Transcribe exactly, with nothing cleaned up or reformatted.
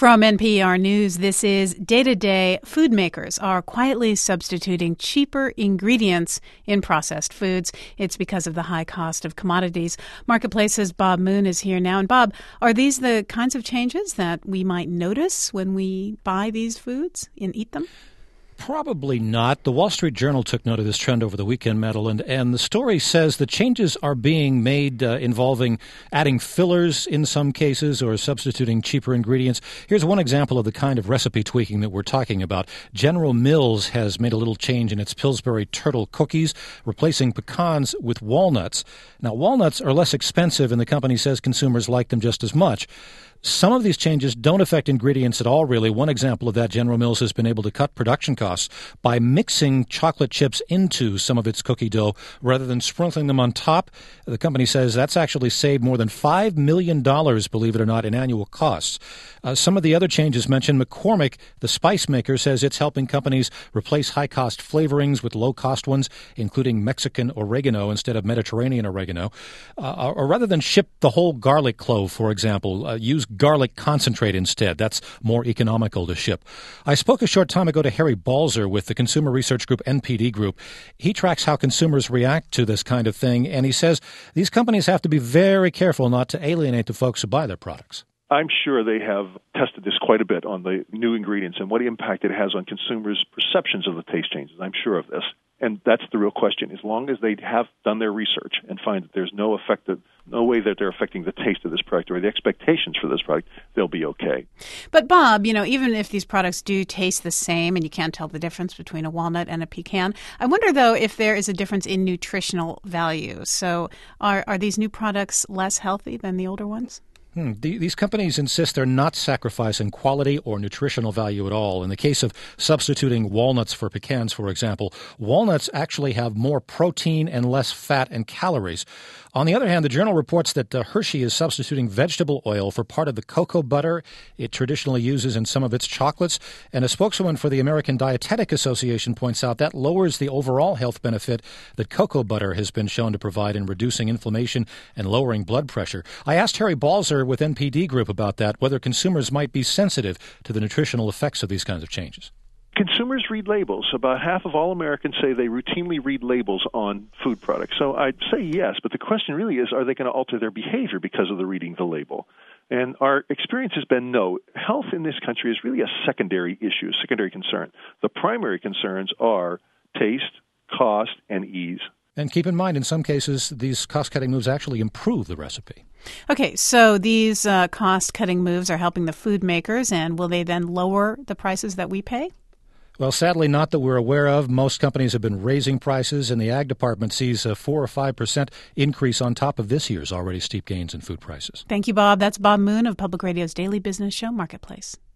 From N P R News, this is Day to Day. Food makers are quietly substituting cheaper ingredients in processed foods. It's because of the high cost of commodities. Marketplace's Bob Moon is here now. And Bob, are these the kinds of changes that we might notice when we buy these foods and eat them? Probably not. The Wall Street Journal took note of this trend over the weekend, Madeline, and the story says the changes are being made uh, involving adding fillers in some cases or substituting cheaper ingredients. Here's one example of the kind of recipe tweaking that we're talking about. General Mills has made a little change in its Pillsbury Turtle cookies, replacing pecans with walnuts. Now, walnuts are less expensive, and the company says consumers like them just as much. Some of these changes don't affect ingredients at all, really. One example of that, General Mills has been able to cut production costs by mixing chocolate chips into some of its cookie dough rather than sprinkling them on top. The company says that's actually saved more than five million dollars, believe it or not, in annual costs. Uh, some of the other changes mentioned, McCormick, the spice maker, says it's helping companies replace high-cost flavorings with low-cost ones, including Mexican oregano instead of Mediterranean oregano. Uh, or rather than ship the whole garlic clove, for example, uh, use garlic concentrate instead. That's more economical to ship. I spoke a short time ago to Harry Balzer with the consumer research group N P D Group. He tracks how consumers react to this kind of thing, and he says these companies have to be very careful not to alienate the folks who buy their products. I'm sure they have tested this quite a bit on the new ingredients and what impact it has on consumers' perceptions of the taste changes. I'm sure of this. And that's the real question. As long as they have done their research and find that there's no effect, no way that they're affecting the taste of this product or the expectations for this product, they'll be okay. But Bob, you know, even if these products do taste the same and you can't tell the difference between a walnut and a pecan, I wonder, though, if there is a difference in nutritional value. So are, are these new products less healthy than the older ones? Hmm. The, these companies insist they're not sacrificing quality or nutritional value at all. In the case of substituting walnuts for pecans, for example, walnuts actually have more protein and less fat and calories. On the other hand, the Journal reports that uh, Hershey is substituting vegetable oil for part of the cocoa butter it traditionally uses in some of its chocolates. And a spokeswoman for the American Dietetic Association points out that lowers the overall health benefit that cocoa butter has been shown to provide in reducing inflammation and lowering blood pressure. I asked Harry Balzer with N P D Group about that, whether consumers might be sensitive to the nutritional effects of these kinds of changes. Consumers read labels. About half of all Americans say they routinely read labels on food products. So I'd say yes, but the question really is, are they going to alter their behavior because of the reading the label? And our experience has been no. Health in this country is really a secondary issue, a secondary concern. The primary concerns are taste, cost, and ease. And keep in mind, in some cases, these cost-cutting moves actually improve the recipe. Okay, so these uh, cost-cutting moves are helping the food makers, and will they then lower the prices that we pay? Well, sadly, not that we're aware of. Most companies have been raising prices, and the Ag Department sees a four or five percent increase on top of this year's already steep gains in food prices. Thank you, Bob. That's Bob Moon of Public Radio's daily business show, Marketplace.